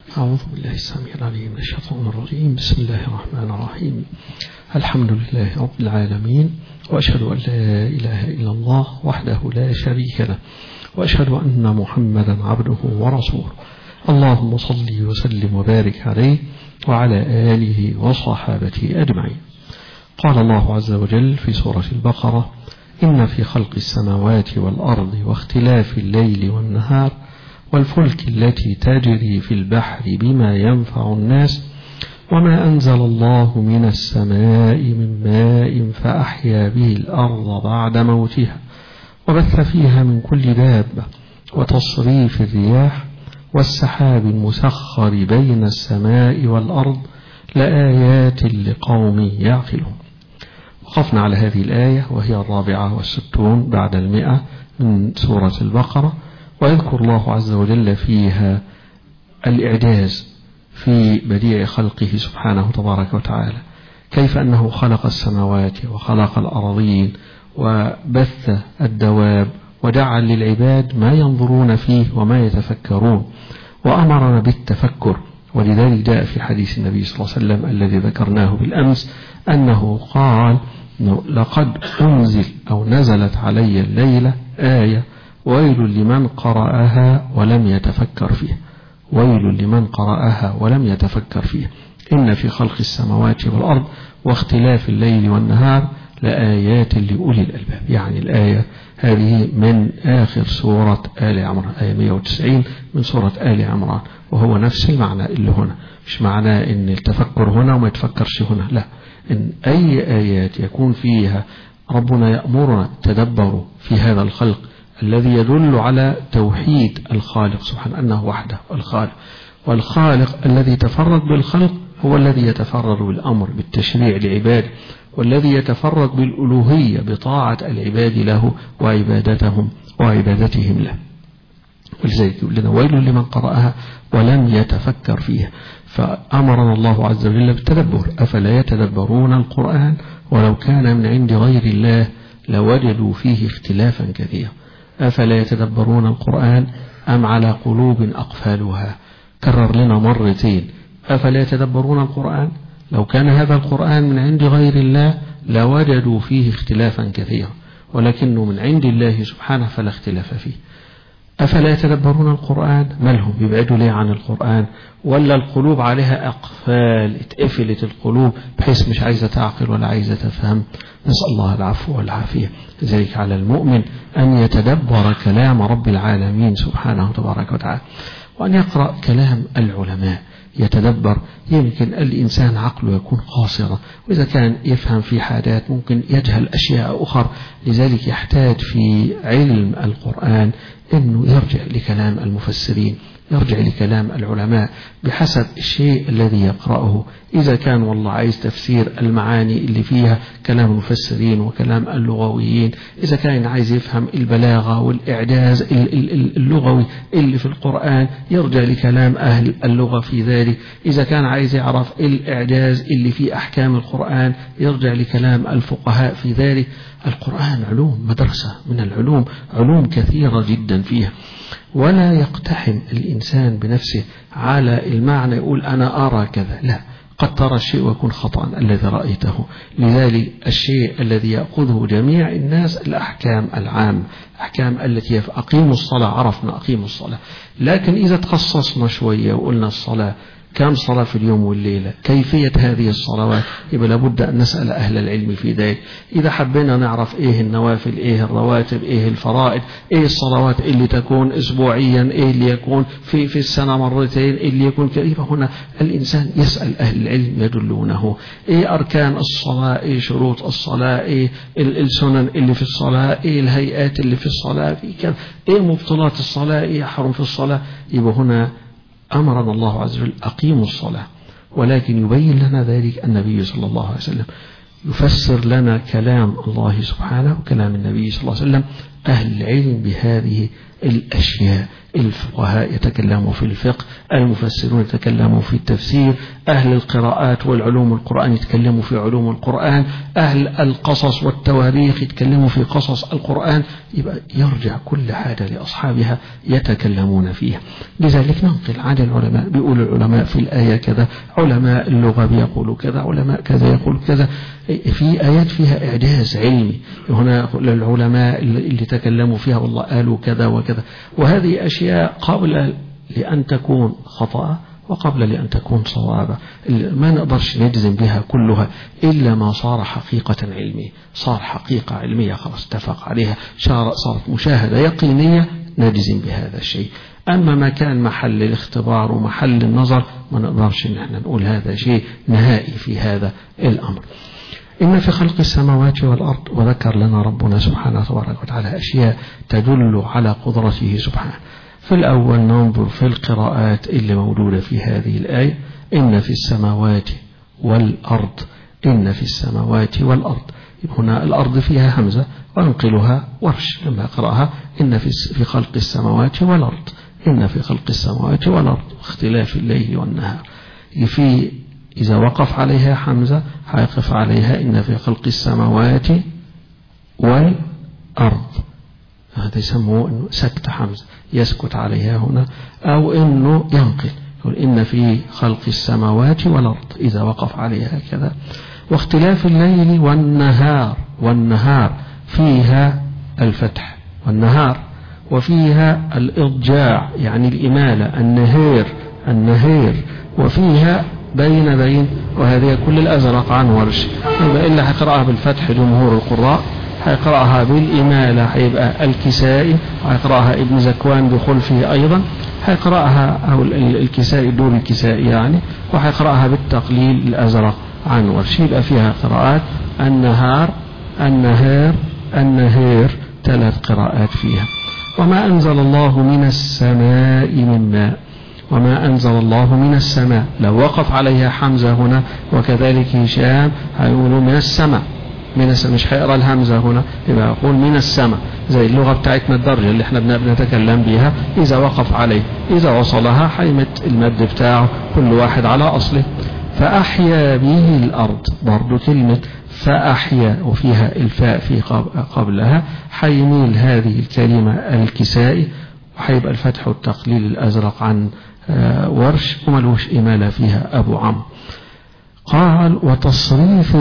أعوذ بالله السميع العليم من الشيطان الرجيم. بسم الله الرحمن الرحيم. الحمد لله رب العالمين، وأشهد أن لا إله إلا الله وحده لا شريك له، وأشهد أن محمدا عبده ورسوله. اللهم صل وسلم وبارك عليه وعلى آله وصحابته أجمعين. قال الله عز وجل في سورة البقرة: إن في خلق السماوات والأرض واختلاف الليل والنهار والفلك التي تجري في البحر بما ينفع الناس وما أنزل الله من السماء من ماء فأحيا به الأرض بعد موتها وبث فيها من كل دابة وتصريف الرياح والسحاب المسخر بين السماء والأرض لآيات لقوم يعقلون. وقفنا على هذه الآية وهي 64 بعد 100 من سورة البقرة، ويذكر الله عز وجل فيها الإعجاز في بديع خلقه سبحانه تبارك وتعالى، كيف أنه خلق السماوات وخلق الأراضين وبث الدواب وجعل للعباد ما ينظرون فيه وما يتفكرون، وأمرنا بالتفكر. ولذلك جاء في حديث النبي صلى الله عليه وسلم الذي ذكرناه بالأمس أنه قال: لقد أنزل أو نزلت علي الليلة آية ويل لمن قرأها ولم يتفكر فيه، ويل لمن قرأها ولم يتفكر فيه. إن في خلق السماوات والأرض واختلاف الليل والنهار لآيات لأولي الألباب. يعني الآية هذه من آخر سورة آل عمران، آية 190 من سورة آل عمران، وهو نفس المعنى اللي هنا. مش معناه إن التفكر هنا وما يتفكرش هنا، لا، إن أي آيات يكون فيها ربنا يأمرنا تدبروا في هذا الخلق الذي يدل على توحيد الخالق سبحانه، أنه وحده الخالق، والخالق الذي تفرد بالخلق هو الذي يتفرد بالأمر بالتشريع لعباده، والذي يتفرد بالألوهية بطاعة العباد له وعبادتهم له. ولذلك يقول لنا: ويل لمن قرأها ولم يتفكر فيها. فأمرنا الله عز وجل بالتدبر. أفلا يتدبرون القرآن ولو كان من عند غير الله لوجدوا فيه اختلافا كثيرا. أفلا يتدبرون القرآن أم على قلوب أقفالها؟ كرر لنا مرتين: أفلا يتدبرون القرآن، لو كان هذا القرآن من عند غير الله لوجدوا فيه اختلافا كثيرا، ولكنه من عند الله سبحانه فلا اختلاف فيه. أفلا يتدبرون القرآن، مالهم يبعدوا ليه عن القرآن؟ ولا القلوب عليها أقفال، اتقفلت القلوب بحيث مش عايزة تعقل ولا عايزة تفهم؟ نسأل الله العفو والعافية. لذلك على المؤمن أن يتدبر كلام رب العالمين سبحانه تبارك وتعالى، وأن يقرأ كلام العلماء يتدبر. يمكن الإنسان عقله يكون قاصرا، وإذا كان يفهم في حاجات ممكن يجهل أشياء أخرى. لذلك يحتاج في علم القرآن أنه يرجع لكلام المفسرين، يرجع لكلام العلماء بحسب الشيء الذي يقرأه. إذا كان والله عايز تفسير المعاني اللي فيها كلام المفسرين وكلام اللغويين، إذا كان عايز يفهم البلاغة والإعجاز اللغوي اللي في القرآن يرجع لكلام أهل اللغة في ذلك. إذا كان عايز يعرف الإعجاز اللي في أحكام القرآن يرجع لكلام الفقهاء في ذلك. القرآن علوم، مدرسة من العلوم، علوم كثيرة جدا فيها. ولا يقتحم الإنسان بنفسه على المعنى يقول أنا أرى كذا، لا، قد ترى الشيء ويكون خطأ الذي رأيته. لذلك الشيء الذي يأخذه جميع الناس الأحكام العام، أحكام التي أقيموا الصلاة، عرفنا أقيموا الصلاة. لكن إذا تخصصنا شوية وقلنا الصلاة كم صلاة في اليوم والليلة، كيفية هذه الصلوات، يبقى لابد أن نسأل أهل العلم في ذلك. إذا حبينا نعرف إيه النوافل، إيه الرواتب، إيه الفرائض، إيه الصلوات اللي تكون أسبوعيا، إيه اللي يكون في السنة مرتين، إيه اللي يكون كذا، هنا الإنسان يسأل أهل العلم يدلونه. إيه أركان الصلاة، إيه شروط الصلاة، إيه السنن اللي في الصلاة، إيه الهيئات اللي في الصلاة، في كذا، إيه مبطلات الصلاة، إيه يحرم في الصلاة. يبقى هنا أمرنا الله عز وجل أقيموا الصلاة، ولكن يبين لنا ذلك النبي صلى الله عليه وسلم، يفسر لنا كلام الله سبحانه وكلام النبي صلى الله عليه وسلم، أهل العلم بهذه الأشياء الفقهاء يتكلموا في الفقه، المفسرون يتكلموا في التفسير، أهل القراءات والعلوم القرآن يتكلموا في علوم القرآن، أهل القصص والتواريخ يتكلموا في قصص القرآن. يبقى يرجع كل حاجة لأصحابها يتكلمون فيها. لذلك ننقل عن العلماء، بيقول العلماء في الآية كذا، علماء اللغة بيقولوا كذا، علماء كذا يقول كذا. في آيات فيها إعجاز علمي، هنا العلماء اللي تكلموا فيها والله قالوا كذا وكذا. وهذه أشياء قبل لأن تكون خطأ وقبل لأن تكون صوابة، ما نقدرش نجزم بها كلها إلا ما صار حقيقة علمية، صار حقيقة علمية خلاص اتفق عليها، صارت مشاهدة يقينية نجزم بهذا الشيء. أما ما كان محل الاختبار ومحل النظر ما نقدرش إن احنا نقول هذا شيء نهائي في هذا الأمر. إن في خلق السماوات والأرض، وذكر لنا ربنا سبحانه تبارك وتعالى أشياء تدل على قدرته سبحانه. في الأول ننظر في القراءات اللي موجودة في هذه الآية، إن في السماوات والأرض، إن في السماوات والأرض. هنا الأرض فيها همزة وانقلها ورش لما قرأها إن في خلق السماوات والأرض، إن في خلق السماوات والأرض اختلاف الليل والنهار. إذا وقف عليها حمزة هيقف عليها إن في خلق السماوات والأرض، هذا يسموه إنه سكت حمزة يسكت عليها هنا، أو إنه ينقل يقول إن في خلق السماوات والأرض إذا وقف عليها كذا. واختلاف الليل والنهار، والنهار فيها الفتح والنهار، وفيها الإضجاع يعني الإمالة النهير، وفيها بين، وهذه كل الأزرق عن ورش. يبقى إلا هيقرأها بالفتح جمهور القراء، هيقرأها بالإمالة هيبقى الكسائي، وهيقرأها ابن زكوان بخلفه أيضا، هيقرأها أو الكسائي دور الكسائي يعني، وهيقرأها بالتقليل الأزرق عن ورش. يبقى فيها قراءات النهير 3 قراءات فيها. وما أنزل الله من السماء من ماء، وما أنزل الله من السماء، لو وقف عليها حمزة هنا وكذلك هشام هيقولوا من السماء، مش هيقرأ الهمزة هنا، يبقى يقول من السماء زي اللغة بتاعتنا الدرجة اللي احنا بنتكلم بها. إذا وقف عليه إذا وصلها حيمت المد بتاعه كل واحد على أصله. فأحيا به الأرض، برضو كلمة فأحيا وفيها الفاء في قبلها، حيميل هذه الكلمة الكسائي، وحيبقى الفتح والتقليل الأزرق عن ورش، وملوش إمالة فيها أبو عمرو. قال وتصريف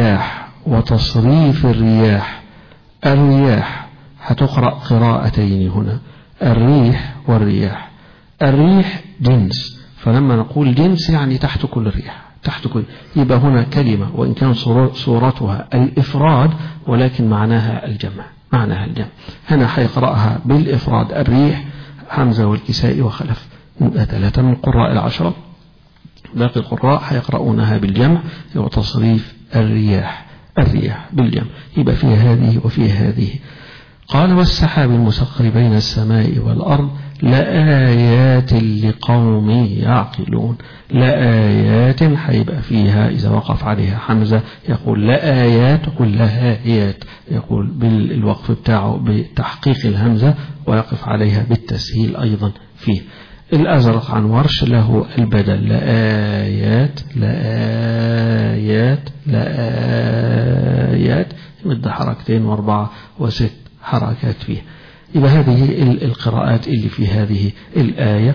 الرياح هتقرأ قراءتين هنا، الريح والرياح. الريح جنس، فلما نقول جنس يعني تحت كل ريح، تحت كل، يبقى هنا كلمة وإن كان صورتها الإفراد ولكن معناها الجمع، هنا حيقرأها بالإفراد الريح حمزة والكسائي وخلف 3 من القراء 10، باقي القراء حيقرؤونها بالجمع وتصريف الرياح بالجمع. يبقى فيها هذه وفيها هذه. قال والسحاب المسخر بين السماء والأرض لآيات لقوم يعقلون. لآيات حيبقى فيها إذا وقف عليها حمزة يقول لآيات، يقول لهايات، يقول بالوقف بتاعه بتحقيق الهمزة ويقف عليها بالتسهيل أيضا فيه. الأزرق عن ورش له البدل لآيات مد 2 و4 و6 حركات فيه. يبقى هذه القراءات اللي في هذه الآية.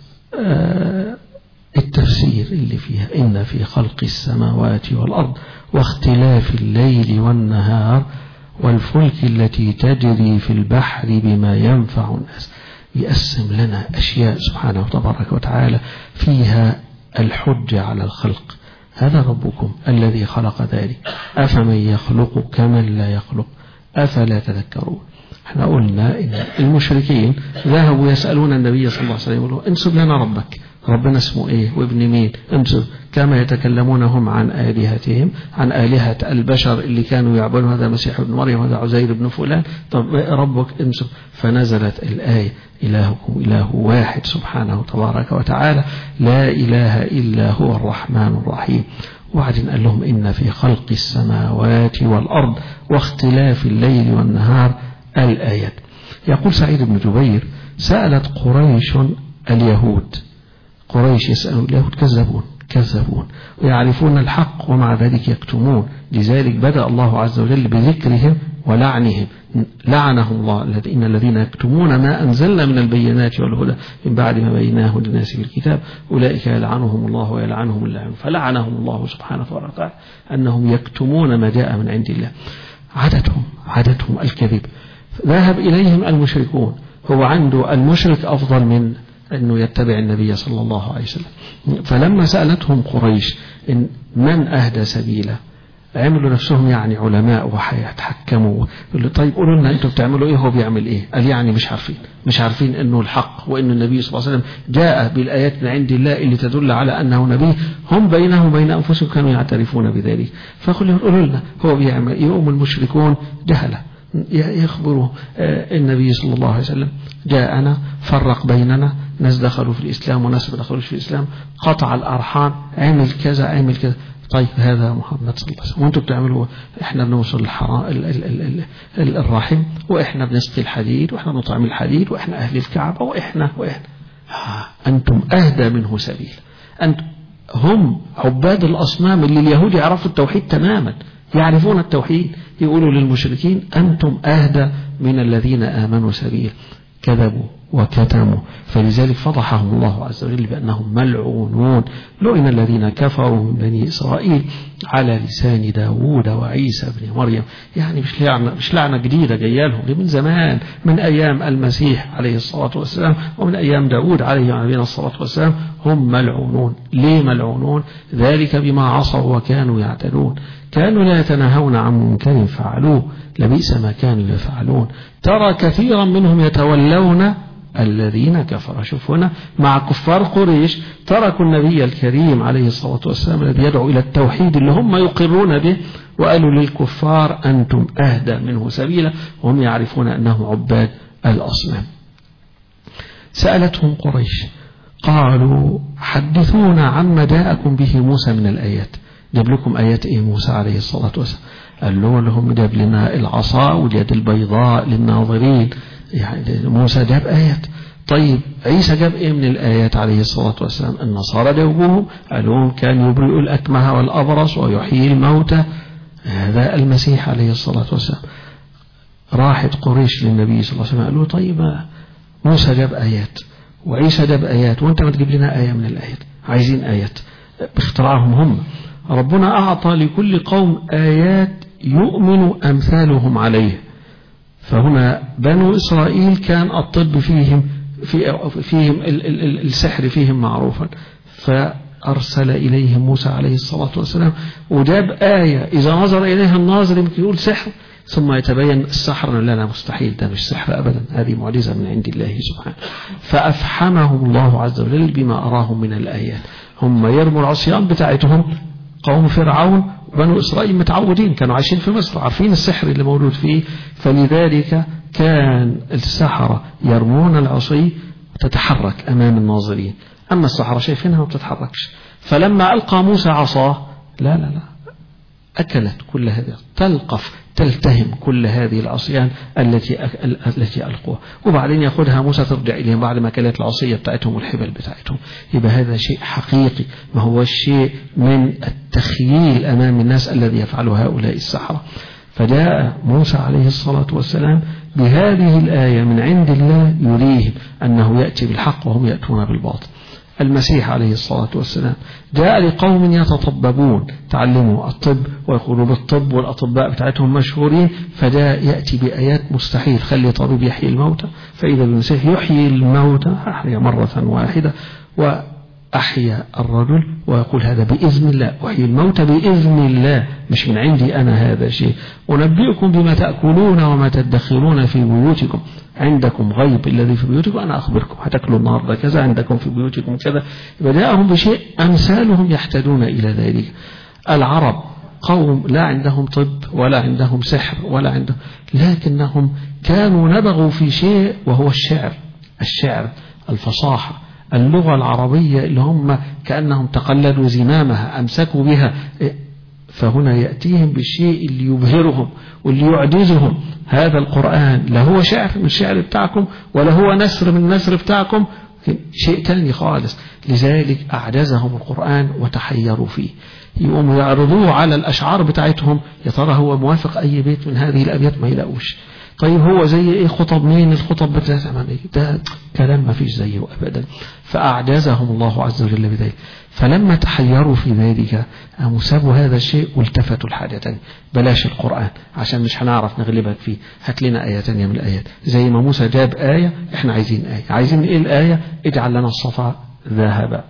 التفسير اللي فيها إن في خلق السماوات والأرض واختلاف الليل والنهار والفلك التي تجري في البحر بما ينفع الناس. يقسم لنا أشياء سبحانه تبارك وتعالى فيها الحجة على الخلق. هذا ربكم الذي خلق ذلك أفمن يخلق كمن لا يخلق أفلا تذكرون. احنا قلنا إن المشركين ذهبوا يسألون النبي صلى الله عليه وسلم يقولوا انسب لنا ربك، ربنا اسمه ايه وابن مين، انسب، كما يتكلمون هم عن آلهتهم، عن آلهة البشر اللي كانوا يعبدون هذا المسيح ابن مريم وهذا عزير بن فلان، طب ربك انسب. فنزلت الآية إلهكم إله واحد سبحانه تبارك وتعالى لا إله إلا هو الرحمن الرحيم. وبعدين قال لهم إن في خلق السماوات والأرض واختلاف الليل والنهار الآيات. يقول سعيد بن جبير سألت قريش اليهود، قريش يسألوا اليهود كذبون ويعرفون الحق ومع ذلك يكتمون، لذلك بدأ الله عز وجل بذكرهم ولعنهم، لعنهم الله إن الذين يكتمون ما أنزلنا من البينات والهدى من بعد ما بيناه للناس في الكتاب أولئك يلعنهم الله ويلعنهم اللاعنون، فلعنهم الله سبحانه وتعالى أنهم يكتمون ما جاء من عند الله. عادتهم الكذب. ذهب إليهم المشركون، هو عنده المشرك أفضل من أنه يتبع النبي صلى الله عليه وسلم. فلما سألتهم قريش إن من أهدى سبيلا عملوا نفسهم يعني علماء وحيتحكموا، طيب قولوا لنا أنتم بتعملوا إيه، هو بيعمل إيه؟ قال يعني مش عارفين أنه الحق وأن النبي صلى الله عليه وسلم جاء بالآيات من عند الله اللي تدل على أنه نبي، هم بينهم وبين أنفسهم كانوا يعترفون بذلك. فقولوا لنا هو بيعمل. يقوم المشركون جهلة يخبروا النبي صلى الله عليه وسلم جاءنا فرق بيننا، ناس دخلوا في الإسلام وناس ما دخلوش في الإسلام، قطع الأرحام، عمل كذا. طيب هذا محمد صلى الله عليه وسلم، وانتم بتعملوا احنا بنوصل الرحم، واحنا بنسقي الحديد، واحنا بنطعم الحديد، واحنا اهل الكعبة، واحنا انتم اهدى منه سبيل. انتم هم عباد الاصنام اللي اليهود يعرفوا التوحيد تماما، يعرفون التوحيد، يقولوا للمشركين أنتم أهدى من الذين آمنوا سبيل. كذبوا وكتموا، فلذلك فضحهم الله عز وجل بأنهم ملعونون. لعن الذين كفروا من بني إسرائيل على لسان داود وعيسى بن مريم. يعني مش لعنة جديدة جاية لهم، من زمان، من أيام المسيح عليه الصلاة والسلام ومن أيام داود عليه الصلاة والسلام هم ملعونون. ليه ملعونون؟ ذلك بما عصوا وكانوا يعتدون، كانوا لا يتناهون عن منكر فعلوه، لبئس ما كانوا يفعلون. ترى كثيرا منهم يتولون الذين كفروا. شوف هنا مع كفار قريش تركوا النبي الكريم عليه الصلاة والسلام الذي يدعو إلى التوحيد اللي هم يقرون به، وقالوا للكفار أنتم أهدى منه سبيلا، وهم يعرفون أنهم عباد الأصنام. سألتهم قريش قالوا حدثونا عما جاءكم به موسى من الآيات. جاب لكم آيات إيه موسى عليه الصلاة والسلام؟ قال لهم جاب لنا العصا وجاد البيضاء للناظرين، يعني موسى جاب آيات. طيب عيسى جاب إيه من الآيات عليه الصلاة والسلام؟ النصارى جاوبوهم قالوا كان يبرئ الأكمه والأبرص ويحيي الموتى، هذا المسيح عليه الصلاة والسلام. راحت قريش للنبي صلى الله عليه وسلم قالوا طيب موسى جاب آيات وعيسى جاب آيات وانت ما تجيب لنا آية من الآيات، عايزين آيات باختراعهم هم. ربنا أعطى لكل قوم آيات يؤمن أمثالهم عليه. فهنا بنو إسرائيل كان الطب فيهم السحر فيهم معروفا، فأرسل إليهم موسى عليه الصلاة والسلام وجاب آية إذا نظر إليها الناظر يمكن يقول سحر، ثم يتبين السحر لنا مستحيل، ده مش سحر أبدا، هذه معجزة من عند الله سبحانه. فأفحمهم الله عز وجل بما أراهم من الآيات. هم يرموا العصيان بتاعتهم، قوم فرعون بنو إسرائيل متعودين، كانوا عايشين في مصر عارفين السحر اللي موجود فيه، فلذلك كان السحرة يرمون العصي تتحرك أمام الناظرين، أما السحرة شايفينها ما بتتحركش. فلما ألقى موسى عصاه لا أكلت كل هذه، تلتهم كل هذه العصيان التي ألقوها، وبعدين يأخذها موسى ترجع إليهم بعد ما كانت العصية بتاعتهم والحبل بتاعتهم. يبقى هذا شيء حقيقي، ما هو الشيء من التخييل أمام الناس الذي يفعله هؤلاء السحرة. فجاء موسى عليه الصلاة والسلام بهذه الآية من عند الله يريهم أنه يأتي بالحق وهم يأتون بالباطل. المسيح عليه الصلاة والسلام جاء لقوم يتطببون، تعلموا الطب ويقولوا بالطب والأطباء بتاعتهم مشهورين، فجاء يأتي بآيات مستحيل، خلي طبيب يحيي الموتى، فإذا المسيح يحيي الموتى أحيا مرة واحدة وأحيا الرجل، ويقول هذا بإذن الله، أحيي الموتى بإذن الله، مش من عندي أنا هذا شيء. أنبئكم بما تأكلون وما تدخرون في بيوتكم، عندكم غيب الذي في بيوتكم أنا أخبركم، هتأكلوا النهارده كذا، عندكم في بيوتكم كذا. بدأهم بشيء أمثالهم يحتدون إلى ذلك. العرب قوم لا عندهم طب ولا عندهم سحر ولا عندهم، لكنهم كانوا نبغوا في شيء وهو الشعر الفصاحة، اللغة العربية اللي هم كأنهم تقلدوا زمامها، أمسكوا بها. فهنا يأتيهم بالشيء اللي يبهرهم واللي يعجزهم. هذا القرآن لا هو شعر من الشعر بتاعكم ولا هو نثر من النثر بتاعكم، شيء تاني خالص. لذلك أعجزهم القرآن وتحيروا فيه. يقوموا يعرضوه على الأشعار بتاعتهم، يا ترى هو موافق أي بيت من هذه الأبيات؟ ما يلاقوش. طيب هو زي إيه خطب مين الخطب بتاع ده كلام ما فيش زيه أبدا. فأعجزهم الله عز وجل بذلك. فلما تحيروا في ذلك قاموا سابوا هذا الشيء والتفتوا لحاجة تانية. بلاش القرآن عشان مش هنعرف نغلبك فيه، هات لنا آية تانية من الآيات. زي ما موسى جاب آية، احنا عايزين آية. عايزين ايه الآية؟ اجعل لنا الصفا ذهبا.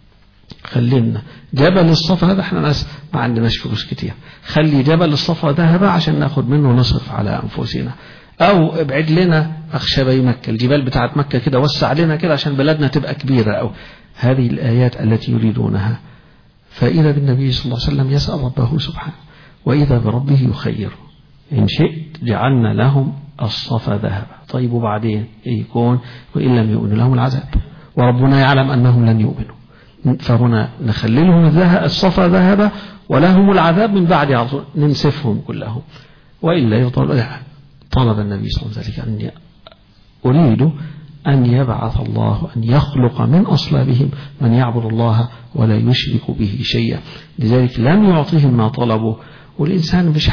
خلينا جبل الصفا هذا، احنا ناس ما عندناش فلوس كتير، خلي جبل الصفا ذهبا عشان ناخد منه نصرف على أنفسنا. أو ابعد لنا أخشبي مكة، الجبال بتاعت مكة كده وسع لنا كده عشان بلدنا تبقى كبيرة. أو هذه الآيات التي يريدونها. فإذا بالنبي صلى الله عليه وسلم يسأل ربه سبحانه، وإذا بربه يخير، إن شئت جعلنا لهم الصفا ذهبا. طيب وبعدين يكون وإن لم يؤمنوا لهم العذاب، وربنا يعلم أنهم لن يؤمنوا. فهنا نخلي لهم الصفا ذهبا ولهم العذاب من بعد عطول، ننسفهم كلهم. وإلا يطلب. طلب النبي صلى الله عليه وسلم أن أريد أن يبعث الله، أن يخلق من أصلابهم من يعبد الله ولا يشرك به شيئا. لذلك لم يعطيهم ما طلبوا. والإنسان مش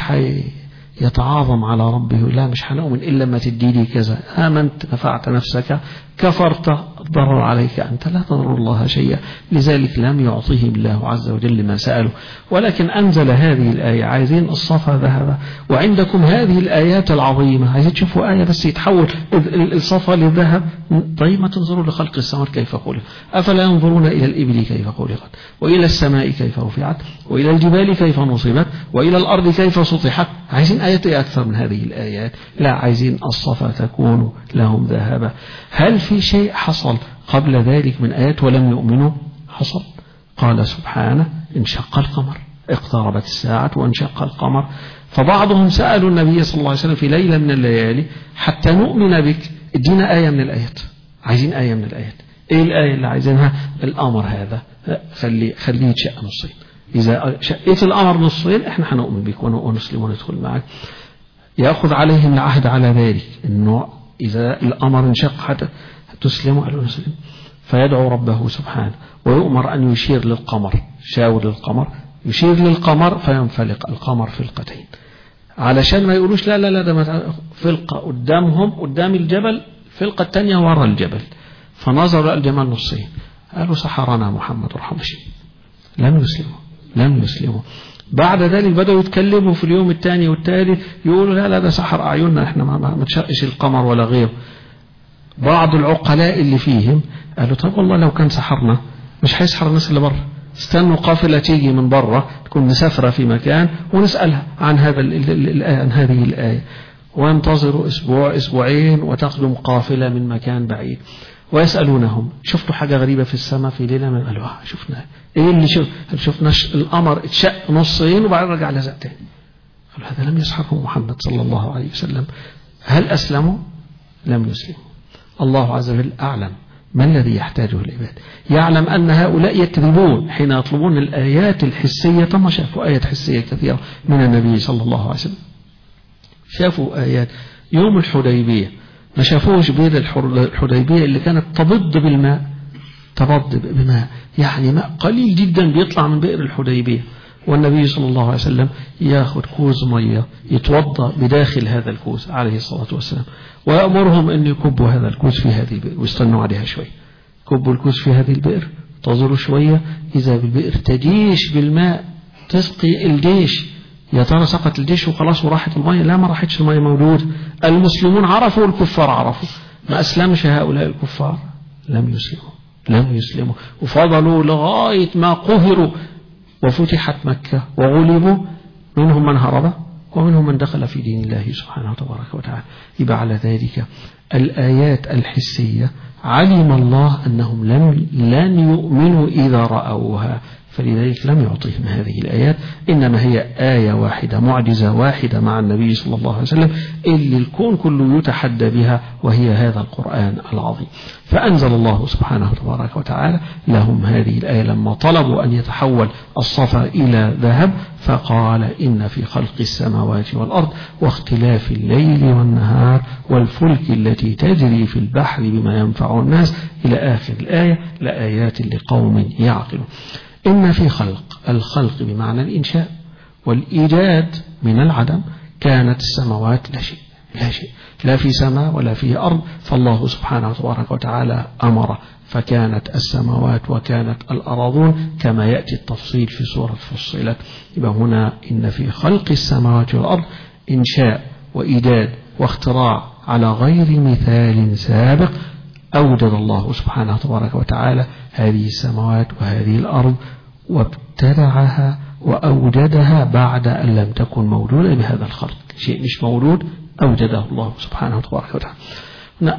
يتعاظم على ربه، لا مش هنؤمن إلا ما تدي لي كذا. آمنت نفعت نفسك، كفرت ضرر عليك أنت، لا تضر الله شيئا. لذلك لم يعطيهم الله عز وجل ما سألوا، ولكن أنزل هذه الآية. عايزين الصفا ذهبا، وعندكم هذه الآيات العظيمة. عايزين تشوفوا آية بس يتحول الصفا للذهب؟ طيب ما تنظروا لخلق السماوات كيف خلق، أفلا ينظرون إلى الإبل كيف خلقت، وإلى السماء كيف رفعت، وإلى الجبال كيف نصبت، وإلى الأرض كيف سطحت. عايزين آيات أكثر من هذه الآيات؟ لا، عايزين الصفا تكون لهم ذهبا. هل في شيء حصل قبل ذلك من آيات ولم يؤمنوا؟ حصل. قال سبحانه: انشق القمر، اقتربت الساعة وانشق القمر. فبعضهم سألوا النبي صلى الله عليه وسلم في ليلة من الليالي: حتى نؤمن بك ادينا آية من الآيات. عايزين آية من الآيات. ايه الآية اللي عايزينها؟ القمر هذا خليه يتشق نصين. إذا شقيت القمر نصين احنا هنؤمن بك ونسلم وندخل معك. يأخذ عليهم العهد على ذلك، انه إذا القمر انشق حتى تسلموا، قالوا نسلم. فيدعو ربه سبحانه ويؤمر أن يشير للقمر، شاور للقمر، يشير للقمر فينفلق القمر فلقتين، علشان ما يقولوش لا لا لا ده فلقة قدامهم قدام الجبل، فلقة الثانية وراء الجبل. فنظروا الجمال نصين، قالوا سحرنا محمد ورحمه. لم يسلموا. بعد ذلك بدأوا يتكلموا في اليوم الثاني والثالث، يقولوا لا لا ده سحر أعيننا، احنا ما تشقش القمر ولا غيره. بعض العقلاء اللي فيهم قالوا طب والله لو كان سحرنا مش هيسحر الناس اللي بره، استنوا قافلة تيجي من بره تكون مسافرة في مكان ونسألها عن هذه الآية، وانتظروا أسبوع أسبوعين وتقدم قافلة من مكان بعيد ويسألونهم: شفتوا حاجة غريبة في السماء في ليلة؟ من قالوا شفنا. ايه اللي شفنا؟ القمر اتشق نصين وبعدين رجع لزق تاني. قالوا هذا لم يسحره محمد صلى الله عليه وسلم. هل أسلموا؟ لم يسلموا. الله عز وجل أعلم ما الذي يحتاجه العباد، يعلم أن هؤلاء يكذبون حين يطلبون الآيات الحسية. ثم شافوا آيات حسية كثيرة من النبي صلى الله عليه وسلم. شافوا آيات يوم الحديبية، ما شافوش بير الحديبية اللي كانت تبض بماء، يعني ماء قليل جدا بيطلع من بئر الحديبية، والنبي صلى الله عليه وسلم ياخذ كوز مية يتوضأ بداخل هذا الكوز عليه الصلاة والسلام، ويأمرهم أن يكبوا هذا الكوز في هذه البئر ويستنوا عليها شوي. كبوا الكوز في هذه البئر، انتظروا شوية، إذا بالبئر تجيش بالماء تسقي الجيش. يا ترى سقط الجيش وخلاص وراحت المية؟ لا، ما راحتش المية، موجود. المسلمون عرفوا والكفار عرفوا. ما أسلمش هؤلاء الكفار، لم يسلموا وفضلوا لغاية ما قهروا وفتحت مكة وغلبوا. منهم من هرب ومنهم من دخل في دين الله سبحانه وتبارك وتعالى. يبقى على ذلك الآيات الحسية علم الله أنهم لن يؤمنوا إذا رأوها، فلذلك لم يعطيهم هذه الآيات، إنما هي آية واحدة معجزة واحدة مع النبي صلى الله عليه وسلم اللي الكون كله يتحدى بها، وهي هذا القرآن العظيم. فأنزل الله سبحانه تبارك وتعالى لهم هذه الآية لما طلبوا أن يتحول الصفا إلى ذهب، فقال إن في خلق السماوات والأرض واختلاف الليل والنهار والفلك التي تجري في البحر بما ينفع الناس إلى آخر الآية لآيات لقوم يعقلون. إن في الخلق بمعنى الإنشاء والإيجاد من العدم، كانت السماوات لا شيء لا في سماء ولا في أرض، فالله سبحانه تبارك وتعالى أمر فكانت السماوات وكانت الأراضون كما يأتي التفصيل في سورة فصلت. يبقى هنا إن في خلق السماوات والأرض إنشاء وإيجاد واختراع على غير مثال سابق. أوجد الله سبحانه تبارك وتعالى هذه السماوات وهذه الأرض وابتدعها وأوجدها بعد أن لم تكن موجودة بهذا الخلق، شيء مش موجود أوجده الله سبحانه تبارك وتعالى.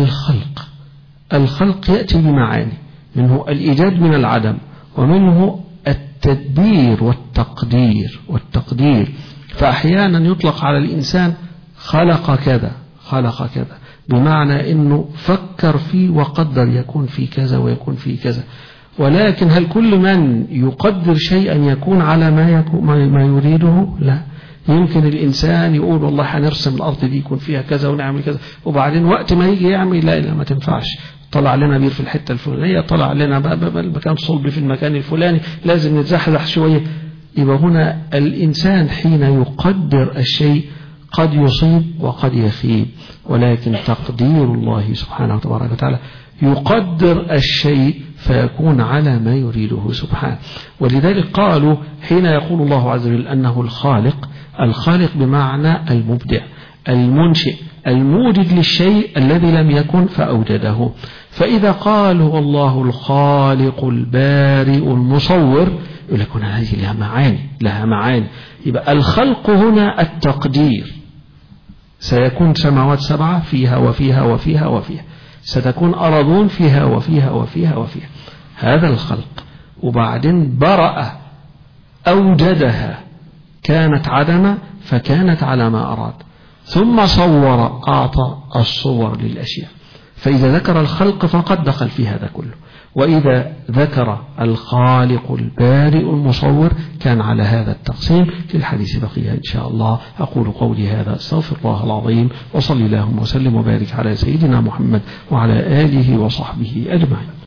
الخلق يأتي بمعاني، منه الإيجاد من العدم، ومنه التدبير والتقدير. فأحيانا يطلق على الإنسان خلق كذا بمعنى أنه فكر فيه وقدر يكون في كذا ويكون في كذا. ولكن هل كل من يقدر شيئا يكون على ما يريده؟ لا. يمكن الإنسان يقول والله هنرسم الأرض دي يكون فيها كذا ونعمل كذا، وبعدين وقت ما يجي يعمل لا ما تنفعش، طلع لنا بير في الحتة الفلانية، طلع لنا مكان صلب في المكان الفلاني، لازم نتزحزح شوية. يبقى هنا الإنسان حين يقدر الشيء قد يصيب وقد يخيب، ولكن تقدير الله سبحانه وتبارك وتعالى يقدر الشيء فيكون على ما يريده سبحانه. ولذلك قالوا حين يقول الله عز وجل أنه الخالق بمعنى المبدع المنشئ الموجد للشيء الذي لم يكن فأوجده. فإذا قالوا الله الخالق البارئ المصور، يقول لك هنا هذه لها معاني. يبقى الخلق هنا التقدير، سيكون سماوات 7 فيها وفيها وفيها وفيها، ستكون أرضون فيها وفيها وفيها وفيها، هذا الخلق. وبعدين برأ أوجدها، كانت عدمة فكانت على ما أراد، ثم صور أعطى الصور للأشياء. فإذا ذكر الخلق فقد دخل في هذا كله، وإذا ذكر الخالق البارئ المصور كان على هذا التقسيم. في الحديث بقية إن شاء الله. أقول قولي هذا، استغفر الله العظيم، وصلي اللهم وسلم وبارك على سيدنا محمد وعلى آله وصحبه أجمعين.